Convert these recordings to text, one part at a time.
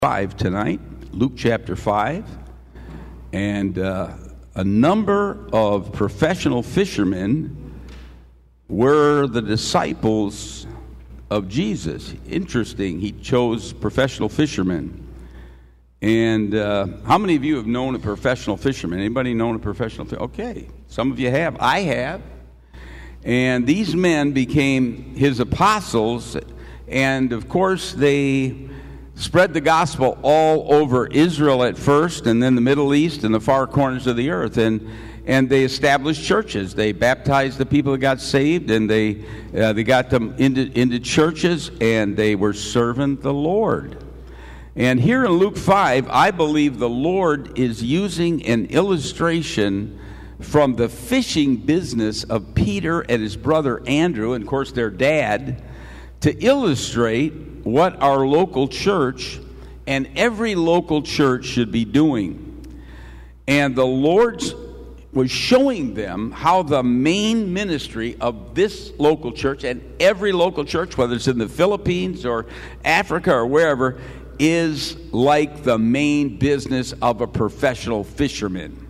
5 tonight, Luke chapter 5, and a number of professional fishermen were the disciples of Jesus. Interesting, he chose professional fishermen. And how many of you have known a professional fisherman? Anybody known a professional fisherman? Okay, some of you have. I have. And these men became his apostles, and of course they spread the gospel all over Israel at first, and then the Middle East and the far corners of the earth. And they established churches. They baptized the people that got saved, and they got them into churches, and they were serving the Lord. And here in Luke 5, I believe the Lord is using an illustration from the fishing business of Peter and his brother Andrew, and of course their dad, to illustrate what our local church and every local church should be doing. And the Lord was showing them how the main ministry of this local church and every local church, whether it's in the Philippines or Africa or wherever, is like the main business of a professional fisherman.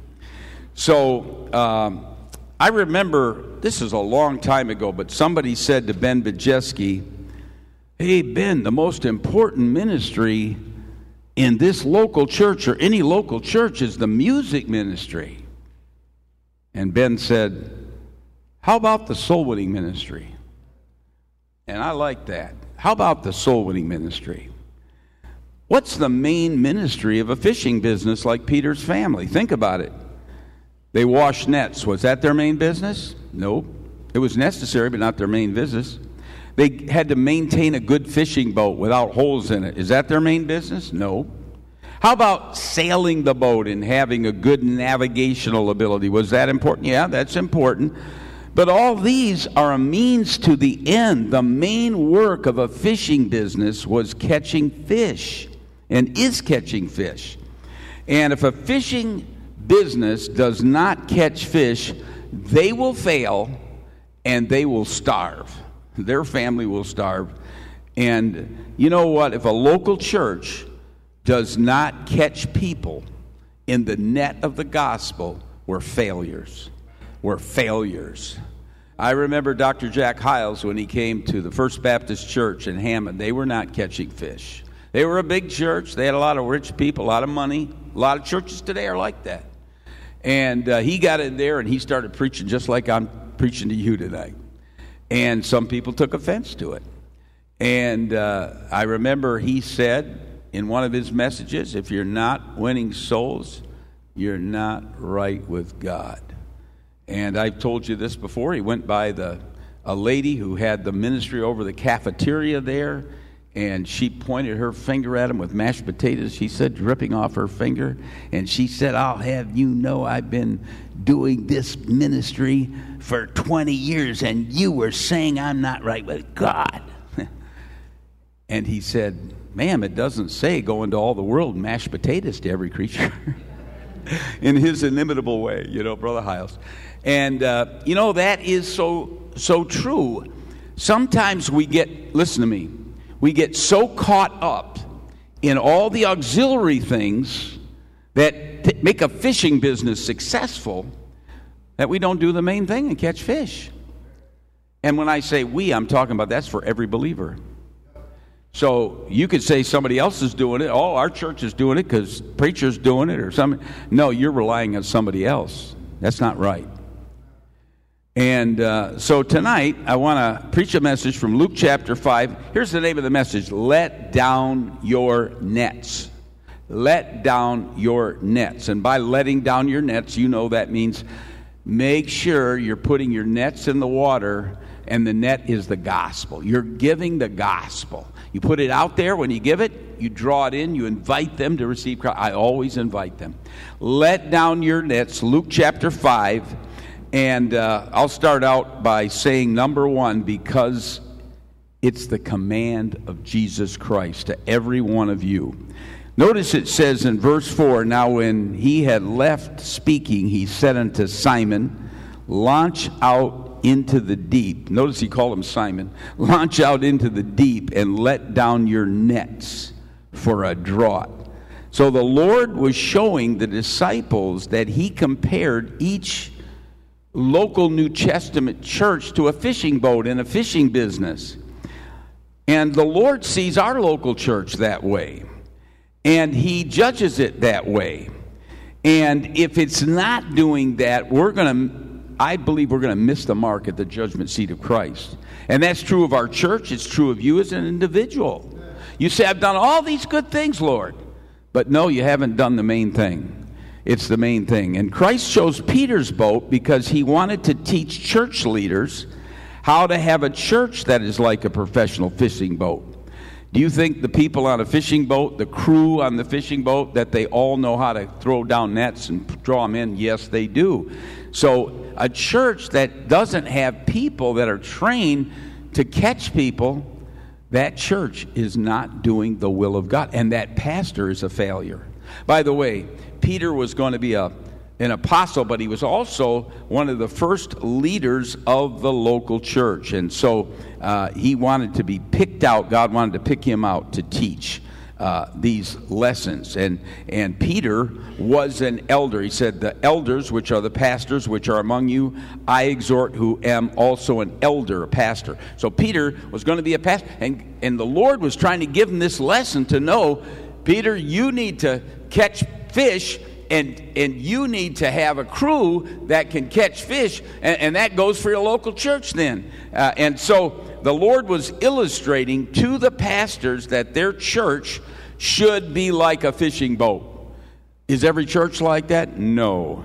So I remember, this is a long time ago, but somebody said to Ben Bajeski, "Hey, Ben, the most important ministry in this local church or any local church is the music ministry." And Ben said, "How about the soul-winning ministry?" And I like that. How about the soul-winning ministry? What's the main ministry of a fishing business like Peter's family? Think about it. They washed nets. Was that their main business? No. It was necessary, but not their main business. They had to maintain a good fishing boat without holes in it. Is that their main business? No. How about sailing the boat and having a good navigational ability? Was that important? Yeah, that's important. But all these are a means to the end. The main work of a fishing business was catching fish and is catching fish. And if a fishing business does not catch fish, they will fail and they will starve. Their family will starve. And you know what? If a local church does not catch people in the net of the gospel, we're failures. We're failures. I remember Dr. Jack Hiles when he came to the First Baptist Church in Hammond. They were not catching fish. They were a big church. They had a lot of rich people, a lot of money. A lot of churches today are like that. And he got in there and he started preaching just like I'm preaching to you tonight. And some people took offense to it. And I remember he said in one of his messages, if you're not winning souls, you're not right with God. And I've told you this before. He went by a lady who had the ministry over the cafeteria there, and she pointed her finger at him with mashed potatoes, she said, dripping off her finger. And she said, "I'll have you know I've been doing this ministry for 20 years, and you were saying I'm not right with God." And he said, "Ma'am, it doesn't say go into all the world and mash potatoes to every creature." In his inimitable way, Brother Hiles. And, that is so true. Sometimes we get so caught up in all the auxiliary things that make a fishing business successful that we don't do the main thing and catch fish. And when I say we, I'm talking about that's for every believer. So you could say somebody else is doing it. Oh, our church is doing it because preacher's doing it or something. No, you're relying on somebody else. That's not right. And so tonight, I want to preach a message from Luke chapter 5. Here's the name of the message: Let down your nets. Let down your nets. And by letting down your nets, that means make sure you're putting your nets in the water, and the net is the gospel. You're giving the gospel. You put it out there. When you give it, you draw it in. You invite them to receive Christ. I always invite them. Let down your nets, Luke chapter 5. And I'll start out by saying, number one, because it's the command of Jesus Christ to every one of you. Notice it says in verse 4, "Now when he had left speaking, he said unto Simon, Launch out into the deep." Notice he called him Simon. "Launch out into the deep and let down your nets for a draught. So the Lord was showing the disciples that he compared each local New Testament church to a fishing boat in a fishing business. And the Lord sees our local church that way. And he judges it that way. And if it's not doing that, I believe we're going to miss the mark at the judgment seat of Christ. And that's true of our church. It's true of you as an individual. You say, I've done all these good things, Lord. But no, you haven't done the main thing. It's the main thing. And Christ chose Peter's boat because he wanted to teach church leaders how to have a church that is like a professional fishing boat. Do you think the people on a fishing boat, the crew on the fishing boat, that they all know how to throw down nets and draw them in? Yes, they do. So a church that doesn't have people that are trained to catch people, that church is not doing the will of God, and that pastor is a failure. By the way, Peter was going to be an apostle, but he was also one of the first leaders of the local church, and so he wanted to be picked out. God wanted to pick him out to teach these lessons, and Peter was an elder. He said, the elders, which are the pastors, which are among you, I exhort, who am also an elder, a pastor. So Peter was going to be a pastor, and the Lord was trying to give him this lesson to know, Peter, you need to catch fish, and you need to have a crew that can catch fish, and that goes for your local church then. And so the Lord was illustrating to the pastors that their church should be like a fishing boat. Is every church like that? No.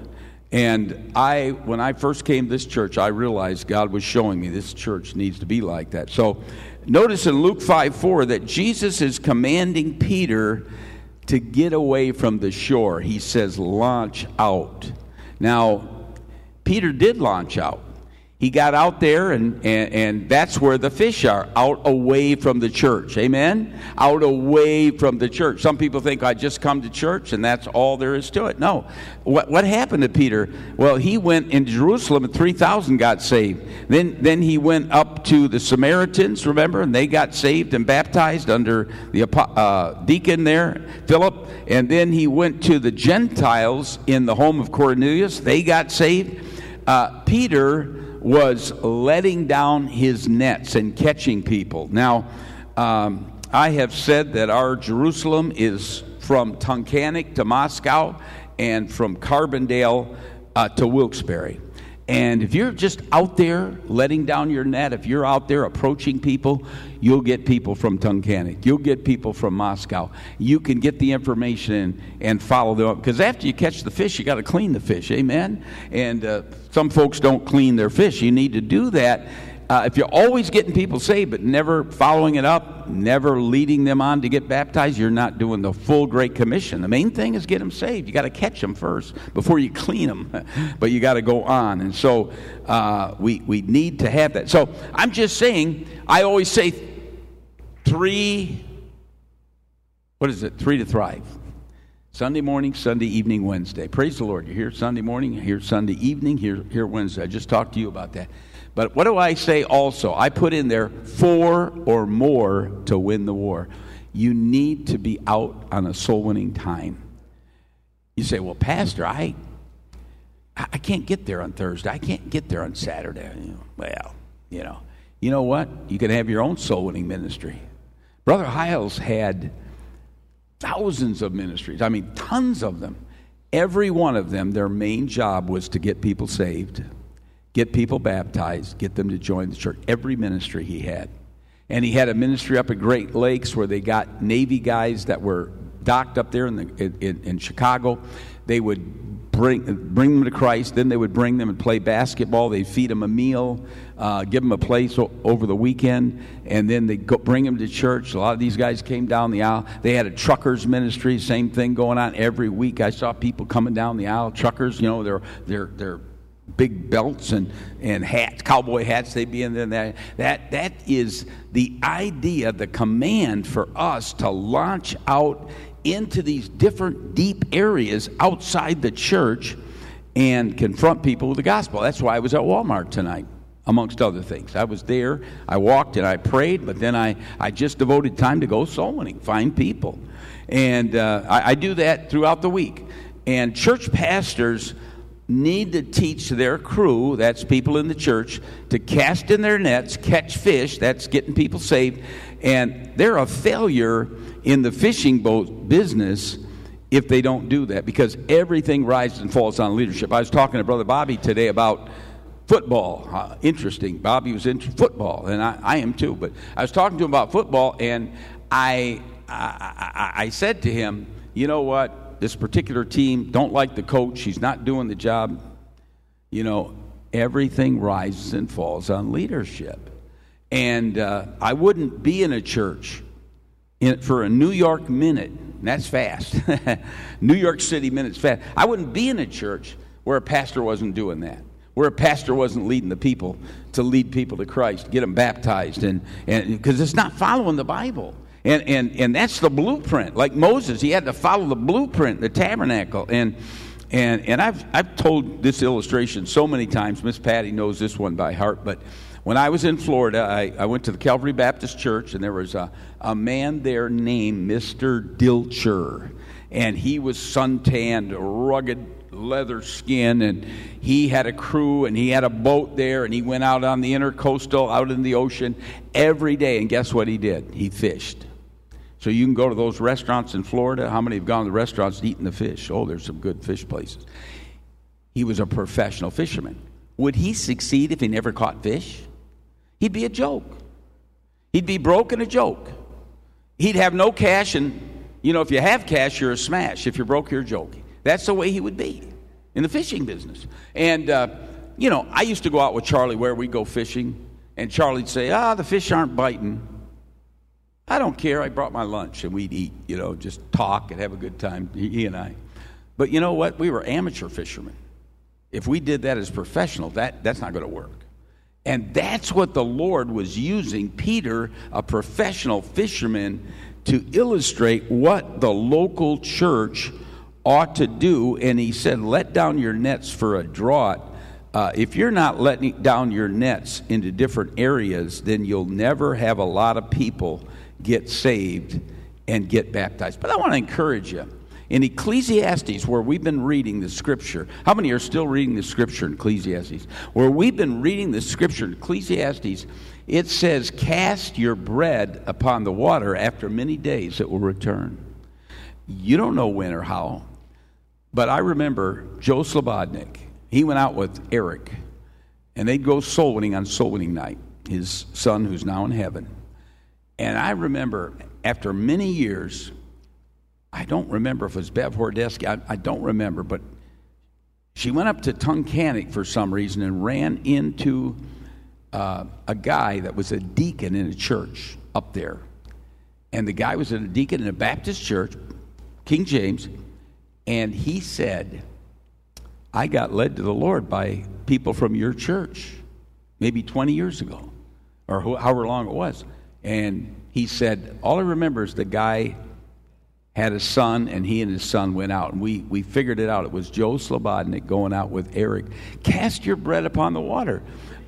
And when I first came to this church, I realized God was showing me this church needs to be like that. So notice in Luke 5:4 that Jesus is commanding Peter to get away from the shore. He says, launch out. Now, Peter did launch out. He got out there, and that's where the fish are, out away from the church. Amen? Out away from the church. Some people think, I just come to church, and that's all there is to it. No. What happened to Peter? Well, he went in Jerusalem, and 3,000 got saved. Then he went up to the Samaritans, remember? And they got saved and baptized under the deacon there, Philip. And then he went to the Gentiles in the home of Cornelius. They got saved. Peter was letting down his nets and catching people. Now, I have said that our Jerusalem is from Tunkhannock to Moscow and from Carbondale to Wilkes-Barre. And if you're just out there letting down your net, if you're out there approaching people, you'll get people from Tunkhannock. You'll get people from Moscow. You can get the information and follow them up. Because after you catch the fish, you got to clean the fish. Amen? And some folks don't clean their fish. You need to do that. If you're always getting people saved but never following it up, never leading them on to get baptized, you're not doing the full Great Commission. The main thing is get them saved. You got to catch them first before you clean them. But you got to go on. And so we need to have that. So I'm just saying, I always say three to thrive. Sunday morning, Sunday evening, Wednesday. Praise the Lord. You're here Sunday morning, you're here Sunday evening, here Wednesday. I just talked to you about that. But what do I say also? I put in there 4 or more to win the war. You need to be out on a soul-winning time. You say, well, Pastor, I can't get there on Thursday. I can't get there on Saturday. Well, you know what? You can have your own soul-winning ministry. Brother Hiles had thousands of ministries. I mean, tons of them. Every one of them, their main job was to get people saved, get people baptized, get them to join the church. Every ministry he had. And he had a ministry up at Great Lakes where they got Navy guys that were docked up there in Chicago. They would bring them to Christ. Then they would bring them and play basketball. They'd feed them a meal, give them a place over the weekend, and then they'd bring them to church. A lot of these guys came down the aisle. They had a truckers ministry, same thing going on every week. I saw people coming down the aisle, truckers, they're big belts and hats, cowboy hats, they'd be in there. That is the idea, the command for us to launch out into these different deep areas outside the church and confront people with the gospel. That's why I was at Walmart tonight, amongst other things. I was there, I walked and I prayed, but then I just devoted time to go soul winning, find people. And I do that throughout the week. And church pastors need to teach their crew, that's people in the church, to cast in their nets, catch fish, that's getting people saved. And they're a failure in the fishing boat business if they don't do that, because everything rises and falls on leadership. I was talking to Brother Bobby today about football. Interesting. Bobby was into football, and I am too. But I was talking to him about football, and I said to him, you know what? This particular team don't like the coach. He's not doing the job. You know, everything rises and falls on leadership. And I wouldn't be in a church for a New York minute. And that's fast. New York City minute's fast. I wouldn't be in a church where a pastor wasn't doing that, where a pastor wasn't leading the people to lead people to Christ, get them baptized, and because it's not following the Bible. And that's the blueprint. Like Moses, he had to follow the blueprint, the tabernacle. And I've told this illustration so many times. Miss Patty knows this one by heart. But when I was in Florida, I went to the Calvary Baptist Church, and there was a man there named Mr. Dilcher. And he was suntanned, rugged leather skin, and he had a crew, and he had a boat there, and he went out on the intercoastal, out in the ocean every day. And guess what he did? He fished. So you can go to those restaurants in Florida. How many have gone to the restaurants and eaten the fish? Oh, there's some good fish places. He was a professional fisherman. Would he succeed if he never caught fish? He'd be a joke. He'd be broke and a joke. He'd have no cash, and, you know, if you have cash, you're a smash. If you're broke, you're a joke. That's the way he would be in the fishing business. And, you know, I used to go out with Charlie where we go fishing, and Charlie'd say, the fish aren't biting. I don't care. I brought my lunch, and we'd eat, you know, just talk and have a good time, he and I. But you know what? We were amateur fishermen. If we did that as professionals, that's not going to work. And that's what the Lord was using Peter, a professional fisherman, to illustrate what the local church ought to do. And he said, let down your nets for a draught. If you're not letting down your nets into different areas, then you'll never have a lot of people get saved and get baptized. But I want to encourage you. In Ecclesiastes, where we've been reading the Scripture, how many are still reading the Scripture in Ecclesiastes? Where we've been reading the Scripture in Ecclesiastes, it says, cast your bread upon the water. After many days it will return. You don't know when or how, but I remember Joe Slobodnik. He went out with Eric, and they'd go soul winning on soul winning night, his son who's now in heaven. And I remember after many years, I don't remember if it was Bev Hordeski, I don't remember, but she went up to Tunkhannock for some reason and ran into a guy that was a deacon in a church up there. And the guy was a deacon in a Baptist church, King James, and he said, I got led to the Lord by people from your church, maybe 20 years ago, or however long it was. And he said, all I remember is the guy had a son, and he and his son went out. And we figured it out. It was Joe Slobodnik going out with Eric. Cast your bread upon the water.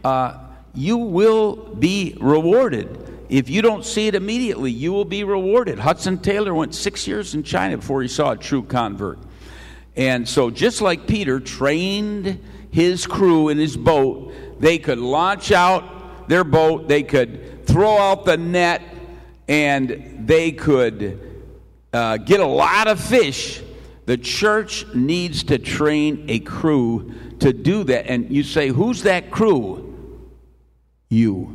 You will be rewarded. If you don't see it immediately, you will be rewarded. Hudson Taylor went 6 years in China before he saw a true convert. And so just like Peter trained his crew in his boat, they could launch out their boat, they could throw out the net, and they could get a lot of fish. The church needs to train a crew to do that. And you say, who's that crew? You.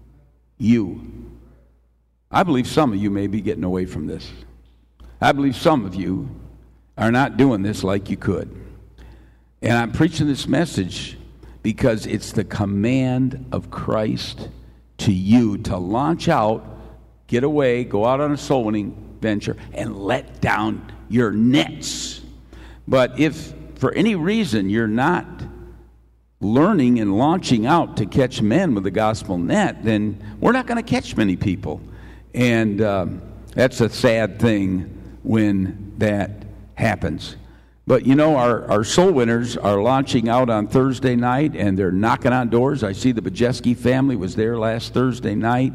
I believe some of you may be getting away from this. I believe some of you are not doing this like you could. And I'm preaching this message because it's the command of Christ to you to launch out, get away, go out on a soul winning venture, and let down your nets. But if for any reason you're not learning and launching out to catch men with the gospel net, then we're not going to catch many people. And that's a sad thing when that happens. But you know, our soul winners are launching out on Thursday night, and they're knocking on doors. I see the Bajeski family was there last Thursday night,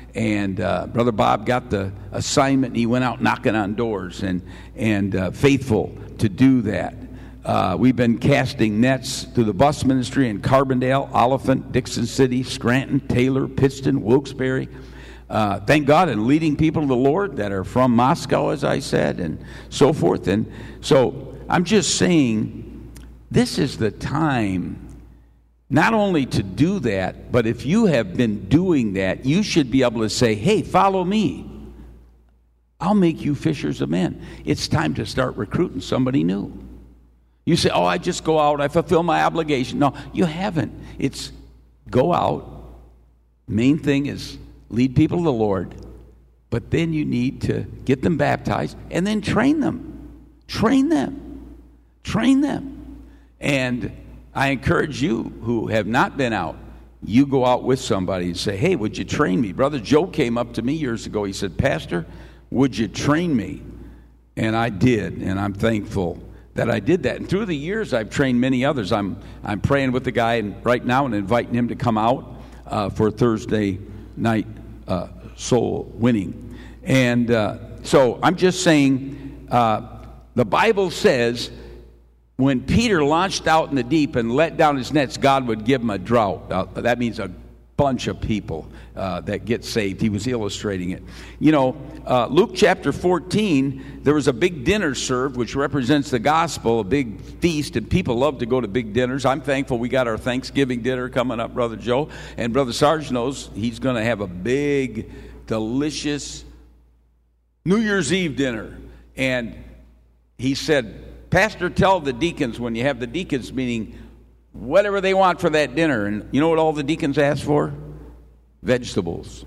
And Brother Bob got the assignment, and he went out knocking on doors and faithful to do that. We've been casting nets through the bus ministry in Carbondale, Oliphant, Dixon City, Scranton, Taylor, Pittston, Wilkes-Barre. Thank God, and leading people to the Lord that are from Moscow, as I said, and so forth. And so I'm just saying, this is the time not only to do that, but if you have been doing that, you should be able to say, hey, follow me. I'll make you fishers of men. It's time to start recruiting somebody new. You say, oh, I just go out, I fulfill my obligation. No, you haven't. It's go out. Main thing is lead people to the Lord, but then you need to get them baptized and then train them. Train them. Train them. And I encourage you who have not been out, you go out with somebody and say, hey, would you train me? Brother Joe came up to me years ago. He said, Pastor, would you train me? And I did, and I'm thankful that I did that. And through the years, I've trained many others. I'm praying with the guy right now and inviting him to come out for Thursday night soul winning. And so I'm just saying, the Bible says when Peter launched out in the deep and let down his nets, God would give him a drought. That means a bunch of people that get saved. He was illustrating it. You know, Luke chapter 14, there was a big dinner served, which represents the gospel, a big feast, and people love to go to big dinners. I'm thankful we got our Thanksgiving dinner coming up, Brother Joe, and Brother Sarge knows he's going to have a big, delicious New Year's Eve dinner. And he said, Pastor, tell the deacons when you have the deacons meeting, whatever they want for that dinner. And you know what all the deacons asked for? Vegetables.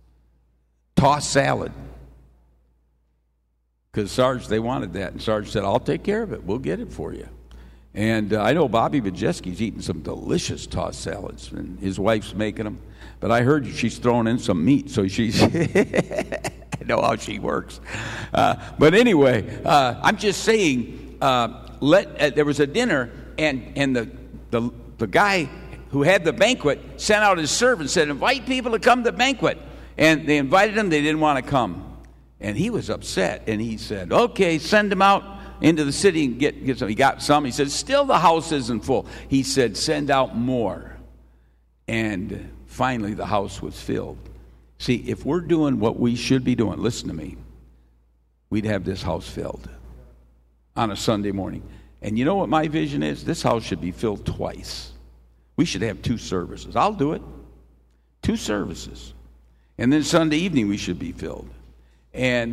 Tossed salad. Because Sarge, they wanted that. And Sarge said, I'll take care of it. We'll get it for you. And I know Bobby Bajeski's eating some delicious tossed salads. And his wife's making them. But I heard she's throwing in some meat. So she's... I know how she works. But anyway, I'm just saying, there was a dinner, and the guy who had the banquet sent out his servant, said, invite people to come to the banquet. And they invited them, they didn't want to come. And he was upset, and he said, okay, send them out into the city and get some. He got some. He said, still the house isn't full. He said, send out more. And finally the house was filled. See, if we're doing what we should be doing, listen to me, we'd have this house filled on a Sunday morning. And you know what my vision is? This house should be filled twice. We should have 2 services. I'll do it. 2 services. And then Sunday evening we should be filled. And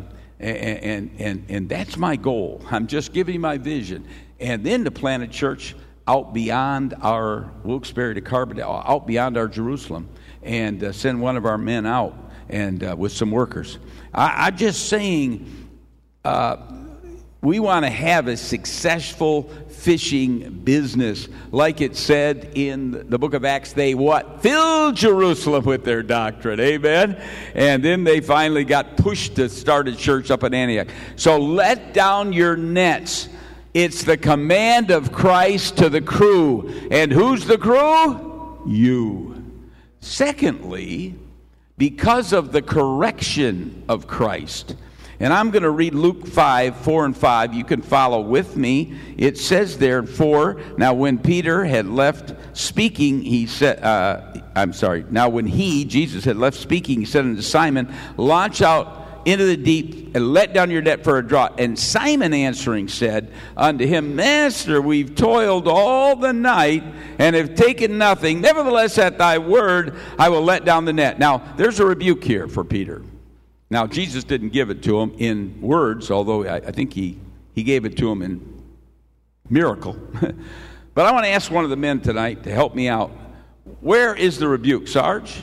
that's my goal. I'm just giving you my vision. And then to plant a church out beyond our Wilkes-Barre to Carbondale, out beyond our Jerusalem, and send one of our men out and with some workers. I'm just saying, we want to have a successful fishing business. Like it said in the book of Acts, they what? Filled Jerusalem with their doctrine. Amen? And then they finally got pushed to start a church up in Antioch. So let down your nets. It's the command of Christ to the crew. And who's the crew? You. Secondly, because of the correction of Christ. And I'm going to read Luke 5, 4 and 5. You can follow with me. It says there in 4, now when Peter had left speaking, he said, now when Jesus had left speaking, he said unto Simon, launch out into the deep and let down your net for a draught. And Simon answering said unto him, Master, we've toiled all the night and have taken nothing. Nevertheless, at thy word, I will let down the net. Now, there's a rebuke here for Peter. Now, Jesus didn't give it to him in words, although I think he gave it to him in miracle. But I want to ask one of the men tonight to help me out. Where is the rebuke, Sarge?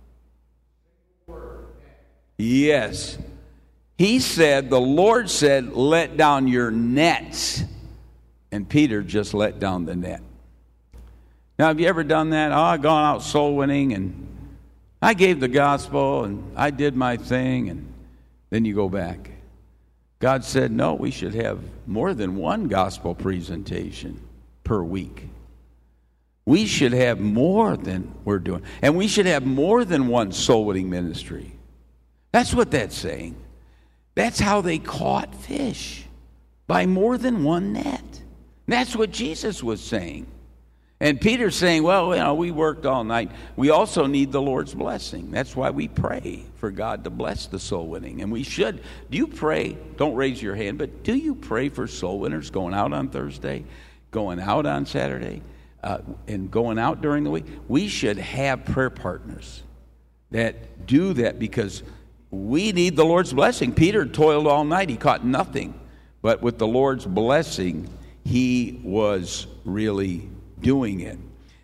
Yes. He said, the Lord said, let down your nets. And Peter just let down the net. Now, have you ever done that? Oh, I've gone out soul winning and I gave the gospel and I did my thing, and then you go back. God said, no, we should have more than one gospel presentation per week. We should have more than we're doing. And we should have more than one soul-winning ministry. That's what that's saying. That's how they caught fish, by more than one net. That's what Jesus was saying. And Peter's saying, well, we worked all night. We also need the Lord's blessing. That's why we pray for God to bless the soul winning. And we should. Do you pray? Don't raise your hand, but do you pray for soul winners going out on Thursday, going out on Saturday, and going out during the week? We should have prayer partners that do that because we need the Lord's blessing. Peter toiled all night. He caught nothing. But with the Lord's blessing, he was really doing it.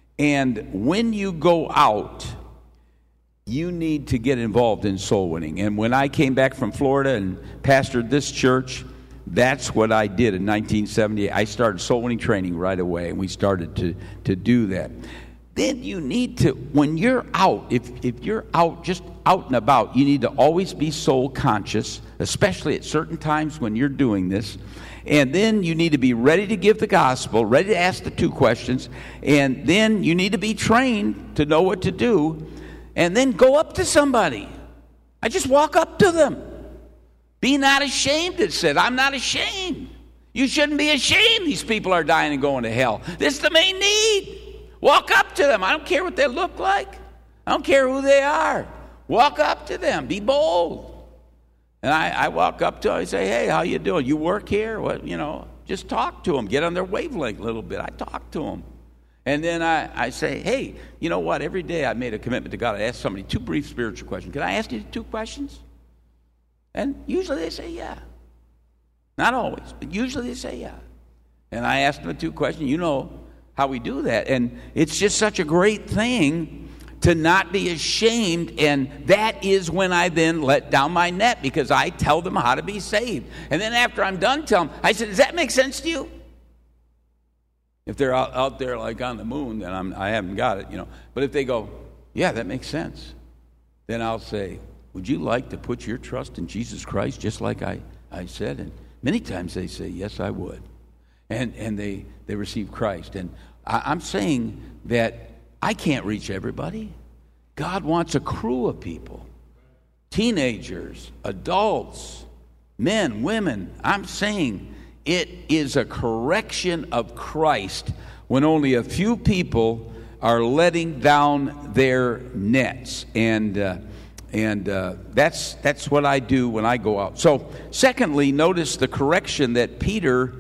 And when you go out, you need to get involved in soul winning. And when I came back from Florida and pastored this church, that's what I did in 1978. I started soul winning training right away, and we started to do that. Then you need to, when you're out, if you're out, just out and about, you need to always be soul conscious, especially at certain times when you're doing this. And then you need to be ready to give the gospel, ready to ask the 2 questions. And then you need to be trained to know what to do. And then go up to somebody. I just walk up to them. Be not ashamed, it said. I'm not ashamed. You shouldn't be ashamed. These people are dying and going to hell. This is the main need. Walk up to them. I don't care what they look like. I don't care who they are. Walk up to them. Be bold. And I walk up to them. I say, hey, how you doing? You work here? What, just talk to them. Get on their wavelength a little bit. I talk to them. And then I say, hey, you know what? Every day I made a commitment to God. I ask somebody 2 brief spiritual questions. Can I ask you 2 questions? And usually they say, yeah. Not always, but usually they say, yeah. And I ask them 2 questions. You know how we do that. And it's just such a great thing to not be ashamed, and that is when I then let down my net, because I tell them how to be saved. And then after I'm done telling them, I said, does that make sense to you? If they're out there like on the moon, then I haven't got it, But if they go, yeah, that makes sense, then I'll say, would you like to put your trust in Jesus Christ just like I said? And many times they say, yes, I would. And they receive Christ. And I'm saying that I can't reach everybody. God wants a crew of people. Teenagers, adults, men, women. I'm saying it is a correction of Christ when only a few people are letting down their nets. And that's what I do when I go out. So, secondly, notice the correction that Peter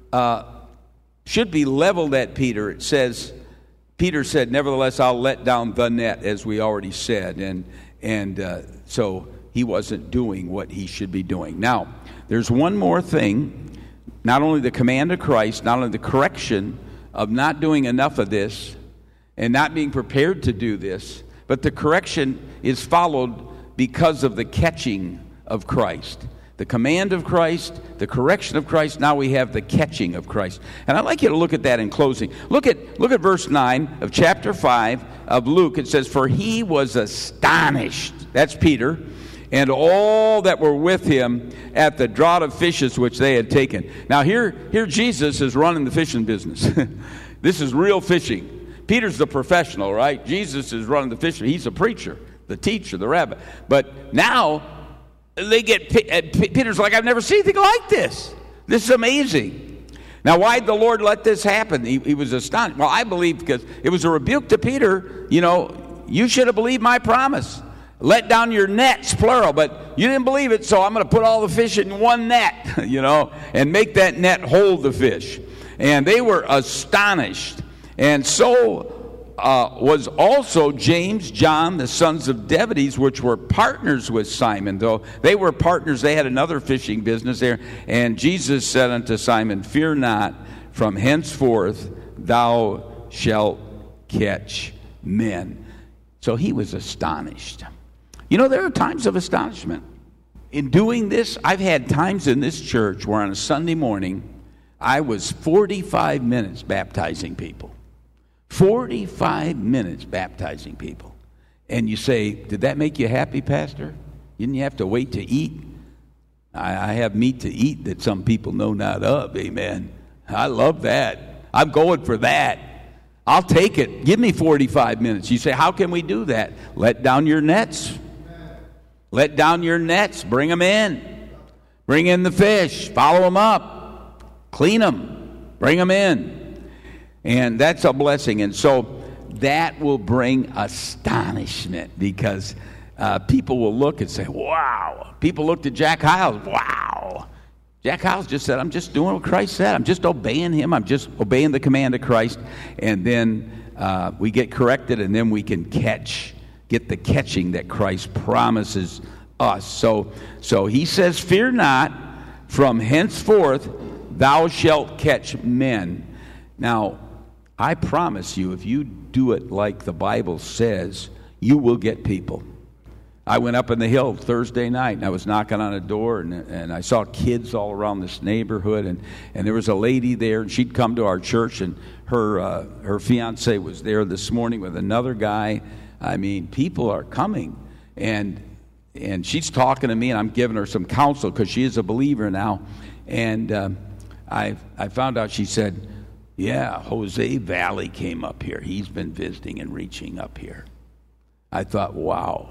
should be leveled at Peter. It says, Peter said, nevertheless, I'll let down the net, as we already said. And so he wasn't doing what he should be doing. Now, there's one more thing. Not only the command of Christ, not only the correction of not doing enough of this and not being prepared to do this, but the correction is followed because of the catching of Christ. The command of Christ, the correction of Christ, now we have the catching of Christ. And I'd like you to look at that in closing. Look at verse 9 of chapter 5 of Luke. It says, for he was astonished, that's Peter, and all that were with him at the draught of fishes which they had taken. Now here Jesus is running the fishing business. This is real fishing. Peter's the professional, right? Jesus is running the fishing. He's a preacher, the teacher, the rabbi. But now they get, Peter's like, I've never seen anything like this. This is amazing. Now, why did the Lord let this happen? He was astonished. Well, I believe because it was a rebuke to Peter. You should have believed my promise. Let down your nets, plural, but you didn't believe it, so I'm going to put all the fish in one net, and make that net hold the fish. And they were astonished. And so was also James, John, the sons of Zebedee, which were partners with Simon. Though they were partners, they had another fishing business there. And Jesus said unto Simon, fear not, from henceforth thou shalt catch men. So he was astonished. There are times of astonishment. In doing this, I've had times in this church where on a Sunday morning, I was 45 minutes baptizing people. 45 minutes baptizing people. And you say, did that make you happy, Pastor? Didn't you have to wait to eat? I have meat to eat that some people know not of, amen. I love that. I'm going for that. I'll take it. Give me 45 minutes. You say, how can we do that? Let down your nets. Let down your nets. Bring them in. Bring in the fish. Follow them up. Clean them. Bring them in. And that's a blessing. And so that will bring astonishment, because people will look and say, wow. People looked at Jack Hyles. Wow. Jack Hyles just said, I'm just doing what Christ said. I'm just obeying him. I'm just obeying the command of Christ. And then we get corrected, and then we can get the catching that Christ promises us. So he says, fear not, from henceforth thou shalt catch men. Now, I promise you, if you do it like the Bible says, you will get people. I went up in the hill Thursday night, and I was knocking on a door, and I saw kids all around this neighborhood, and there was a lady there, and she'd come to our church, and her fiance was there this morning with another guy. I mean, people are coming, and she's talking to me, and I'm giving her some counsel because she is a believer now. And I found out, she said, yeah, Jose Valley came up here. He's been visiting and reaching up here. I thought, wow.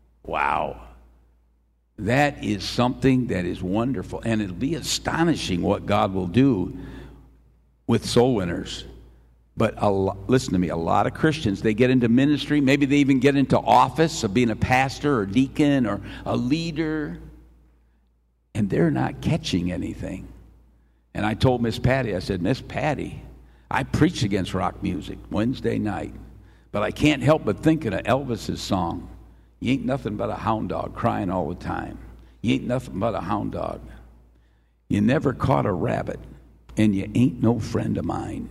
That is something that is wonderful. And it'll be astonishing what God will do with soul winners. But listen to me, a lot of Christians, they get into ministry. Maybe they even get into office of being a pastor or deacon or a leader. And they're not catching anything. And I told Miss Patty, I said, Miss Patty, I preached against rock music Wednesday night, but I can't help but thinking of Elvis's song, you ain't nothing but a hound dog crying all the time. You ain't nothing but a hound dog. You never caught a rabbit, and you ain't no friend of mine.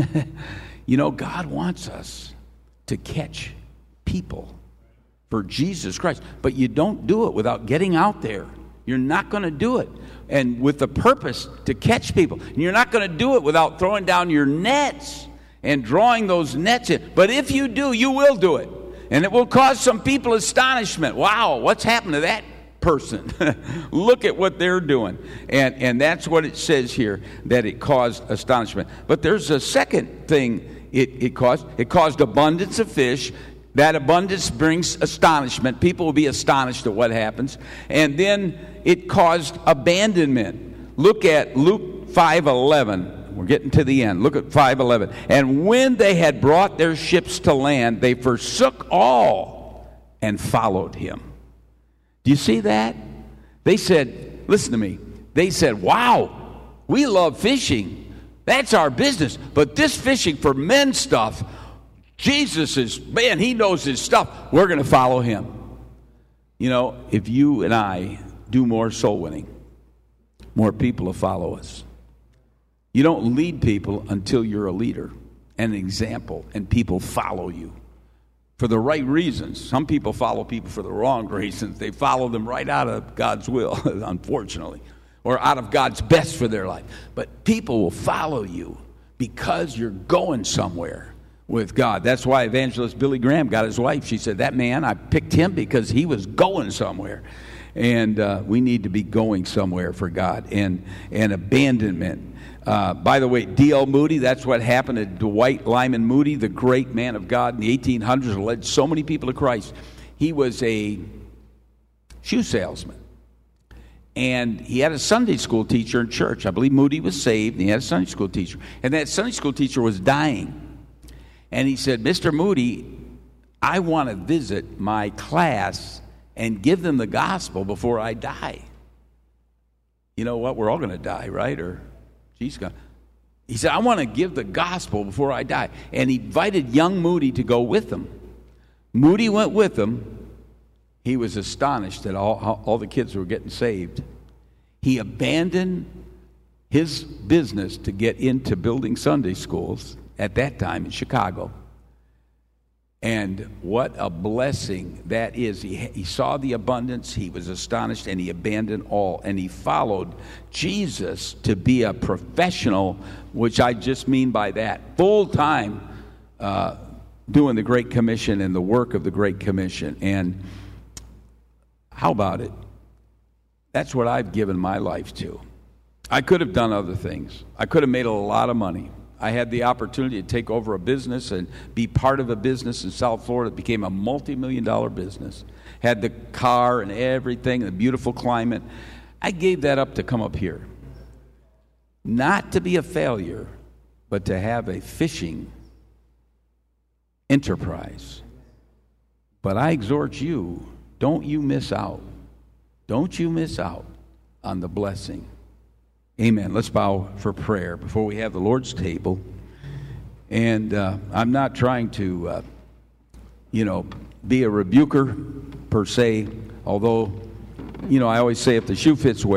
You know, God wants us to catch people for Jesus Christ, but you don't do it without getting out there. You're not going to do it. And with the purpose to catch people. And you're not going to do it without throwing down your nets and drawing those nets in. But if you do, you will do it. And it will cause some people astonishment. Wow, what's happened to that person? Look at what they're doing. And that's what it says here, that it caused astonishment. But there's a second thing it caused. It caused abundance of fish. That abundance brings astonishment. People will be astonished at what happens. And then it caused abandonment. Look at Luke 5:11. We're getting to the end. Look at 5:11. And when they had brought their ships to land, they forsook all and followed him. Do you see that? They said, listen to me. They said, wow, we love fishing. That's our business. But this fishing for men stuff, Jesus is, man, he knows his stuff. We're going to follow him. You know, if you and I do more soul winning, more people will follow us. You don't lead people until you're a leader and an example, and people follow you for the right reasons. Some people follow people for the wrong reasons. They follow them right out of God's will, unfortunately, or out of God's best for their life. But people will follow you because you're going somewhere with God. That's why evangelist Billy Graham got his wife. She said, that man, I picked him because he was going somewhere. And we need to be going somewhere for God. And abandonment. By the way, D.L. Moody, that's what happened to Dwight Lyman Moody, the great man of God in the 1800s who led so many people to Christ. He was a shoe salesman. And he had a Sunday school teacher in church. I believe Moody was saved, and he had a Sunday school teacher. And that Sunday school teacher was dying. And he said, Mr. Moody, I want to visit my class and give them the gospel before I die. You know what? We're all going to die, right? Or Jesus going. He said, I want to give the gospel before I die. And he invited young Moody to go with him. Moody went with him. He was astonished that all the kids were getting saved. He abandoned his business to get into building Sunday schools at that time in Chicago. And what a blessing that is. He saw the abundance, he was astonished, and he abandoned all. And he followed Jesus to be a professional, which I just mean by that, full-time doing the Great Commission and the work of the Great Commission. And how about it? That's what I've given my life to. I could have done other things. I could have made a lot of money. I had the opportunity to take over a business and be part of a business in South Florida that became a multi-million-dollar business. Had the car and everything, the beautiful climate. I gave that up to come up here. Not to be a failure, but to have a fishing enterprise. But I exhort you, don't you miss out. Don't you miss out on the blessing. Amen. Let's bow for prayer before we have the Lord's table. And I'm not trying to, be a rebuker per se, although, I always say if the shoe fits, wear